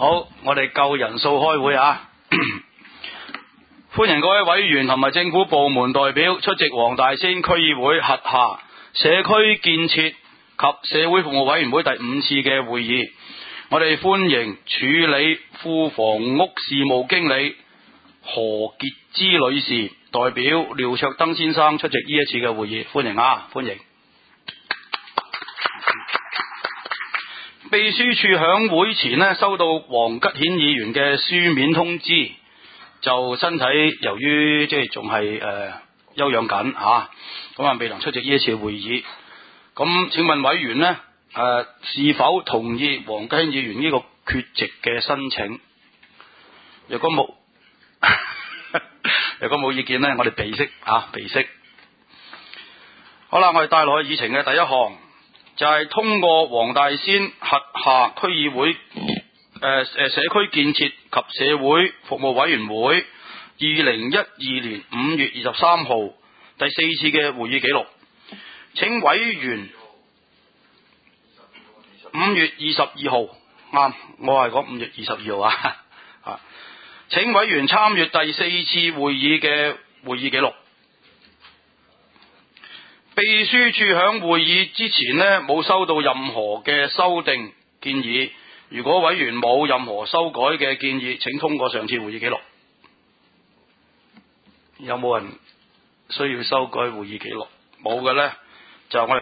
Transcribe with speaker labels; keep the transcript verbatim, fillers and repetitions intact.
Speaker 1: 好，我哋夠人數開會啊！歡迎各位委員同埋政府部門代表出席黃大仙區議會轄下社區建設及社會服務委員會第五次嘅會議。我哋歡迎署理副房屋事務經理何潔芝女士代表廖卓登先生出席呢一次嘅會議，歡迎啊，歡迎。秘書處響會前呢，收到黃吉顯議員嘅書面通知，就身體由於即係仲係誒休養緊嚇，咁啊未能出席呢一次會議。咁請問委員呢，誒、呃、是否同意黃吉顯議員呢個缺席嘅申請？如果冇，如果冇意見呢，我哋備悉啊，備悉。好啦，我哋帶落去議程嘅第一項就係、是、通過黃大仙轄下區議會誒誒社區建設及社會服務委員會二零一二年五月二十三號第四次嘅會議記錄。請委員五月二十二號啱，我係講五月二十二號啊啊！請委員參閱第四次會議嘅會議記錄。秘書處響會議之前呢，冇收到任何嘅修訂建議。如果委員冇任何修改嘅建議，請通過上次會議記錄。有冇人需要修改會議記錄？冇嘅呢，就我哋